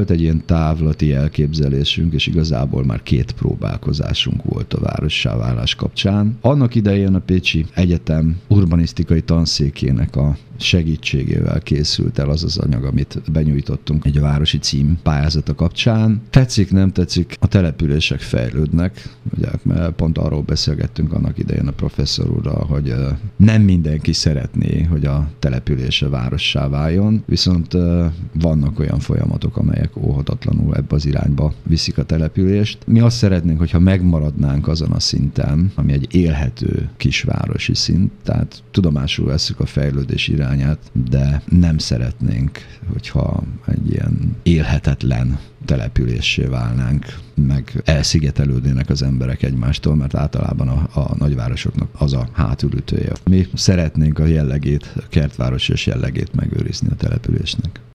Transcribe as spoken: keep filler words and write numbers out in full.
volt egy ilyen távlati elképzelésünk, és igazából már két próbálkozásunk volt a várossá válás kapcsán. Annak idején a Pécsi Egyetem urbanisztikai tanszékének a segítségével készült el az az anyag, amit benyújtottunk egy városi cím pályázata kapcsán. Tetszik, nem tetszik, a települések fejlődnek, ugye, mert pont arról beszélgettünk annak idején a professzor úrral, hogy nem mindenki szeretné, hogy a települése várossá váljon, viszont vannak olyan folyamatok, amelyek óhatatlanul ebbe az irányba viszik a települést. Mi azt szeretnénk, hogyha megmaradnánk azon a szinten, ami egy élhető kisvárosi szint, tehát tudomásul vesszük a fejlődés irányát, de nem szeretnénk, hogyha egy ilyen élhetetlen településsé válnánk, meg elszigetelődnének az emberek egymástól, mert általában a, a nagyvárosoknak az a hátulütője. Mi szeretnénk a jellegét, a kertvárosos jellegét megőrizni a településnek.